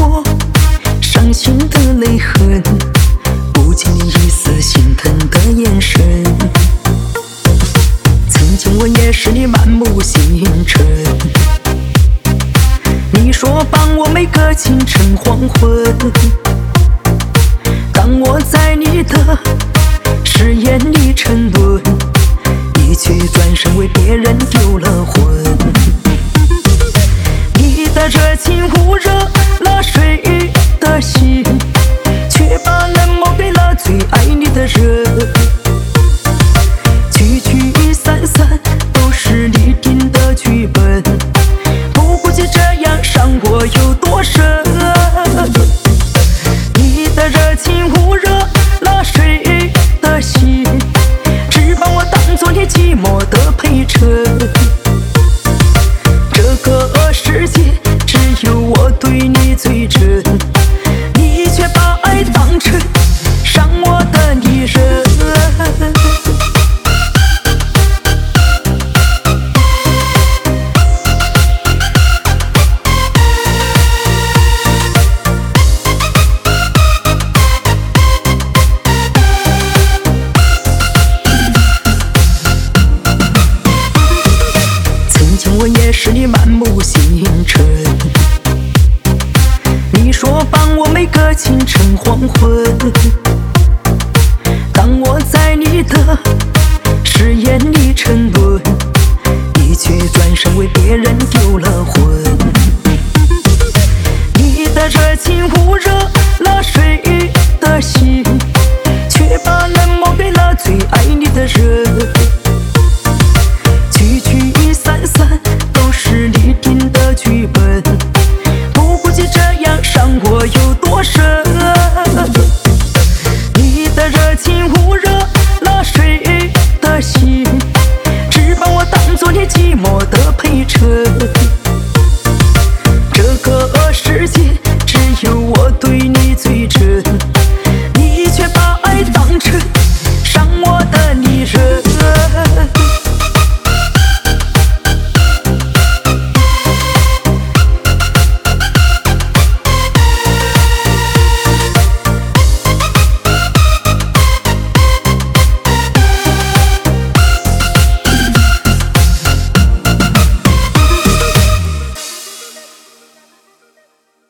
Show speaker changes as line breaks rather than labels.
我伤心的泪痕，不见你一丝心疼的眼神。曾经我也是你满目星辰，你说帮我每个清晨黄昏。当我在你的誓言里沉沦，你却转身为别人丢了魂。你的热情捂热了谁的心，却把冷漠给了最爱你的人。聚聚散散都是你定的剧本，不顾及这样伤我有多深。你的热情捂热了谁的心，只把我当作你寂寞的陪衬。这个世界只有我对你最真，你却把爱当成伤我的女人。我也是你满目星辰，你说帮我每个清晨黄昏。当我在你的誓言里沉沦，你却转身为别人丢了